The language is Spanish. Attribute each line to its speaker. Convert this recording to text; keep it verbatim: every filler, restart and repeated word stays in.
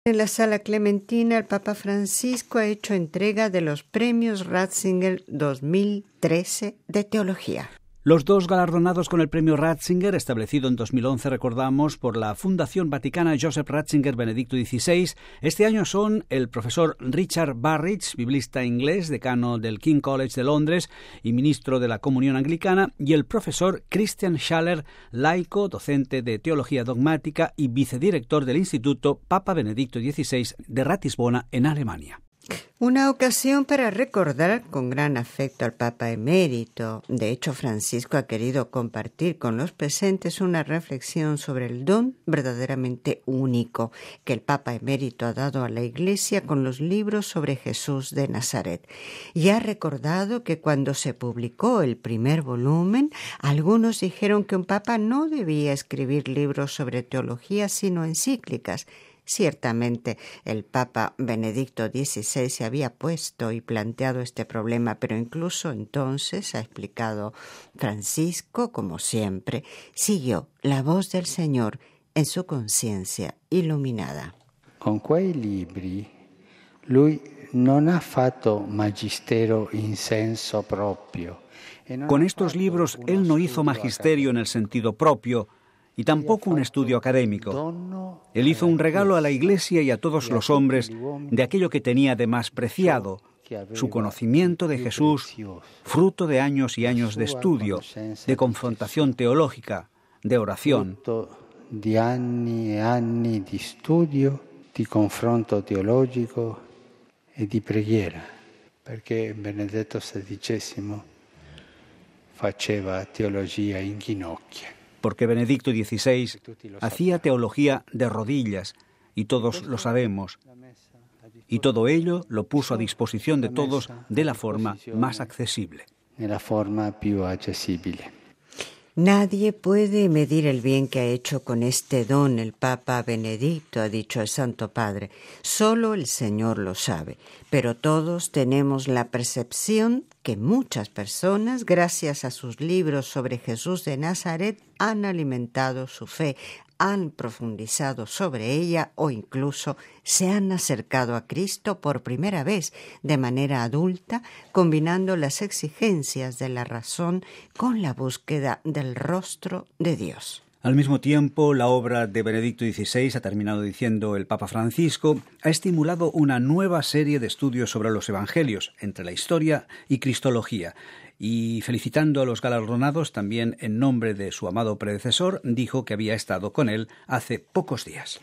Speaker 1: En la Sala Clementina, el Papa Francisco ha hecho entrega de los premios Ratzinger dos mil trece de Teología.
Speaker 2: Los dos galardonados con el premio Ratzinger, establecido en dos mil once, recordamos, por la Fundación Vaticana Joseph Ratzinger Benedicto dieciséis, este año son el profesor Richard Burridge, biblista inglés, decano del King College de Londres y ministro de la Comunión Anglicana, y el profesor Christian Schaller, laico, docente de Teología Dogmática y vicedirector del Instituto Papa Benedicto dieciséis de Ratisbona, en Alemania.
Speaker 1: Una ocasión para recordar con gran afecto al Papa emérito. De hecho, Francisco ha querido compartir con los presentes una reflexión sobre el don verdaderamente único que el Papa emérito ha dado a la Iglesia con los libros sobre Jesús de Nazaret. Y ha recordado que cuando se publicó el primer volumen, algunos dijeron que un Papa no debía escribir libros sobre teología, sino encíclicas. Ciertamente, el Papa Benedicto dieciséis se había puesto y planteado este problema, pero incluso entonces, ha explicado Francisco, como siempre, siguió la voz del Señor en su conciencia iluminada.
Speaker 3: Con quei libri, lui non ha fatto magistero in senso proprio.
Speaker 2: Con estos libros, él no hizo magisterio en el sentido propio, y tampoco un estudio académico. Él hizo un regalo a la Iglesia y a todos los hombres de aquello que tenía de más preciado, su conocimiento de Jesús, fruto de años y años de estudio, de confrontación teológica, de oración.
Speaker 3: Di anni e anni di studio, di confronto teologico e di preghiera, perché Benedetto sedicesimo faceva teologia in ginocchio.
Speaker 2: Porque Benedicto dieciséis hacía teología de rodillas, y todos lo sabemos, y todo ello lo puso a disposición de todos de la forma más accesible.
Speaker 3: De la forma più accessibile.
Speaker 1: Nadie puede medir el bien que ha hecho con este don el Papa Benedicto, ha dicho el Santo Padre. Solo el Señor lo sabe, pero todos tenemos la percepción que muchas personas, gracias a sus libros sobre Jesús de Nazaret, han alimentado su fe, han profundizado sobre ella o incluso se han acercado a Cristo por primera vez de manera adulta, combinando las exigencias de la razón con la búsqueda del rostro de Dios.
Speaker 2: Al mismo tiempo, la obra de Benedicto dieciséis, ha terminado diciendo el Papa Francisco, ha estimulado una nueva serie de estudios sobre los evangelios, entre la historia y cristología. Y felicitando a los galardonados, también en nombre de su amado predecesor, dijo que había estado con él hace pocos días.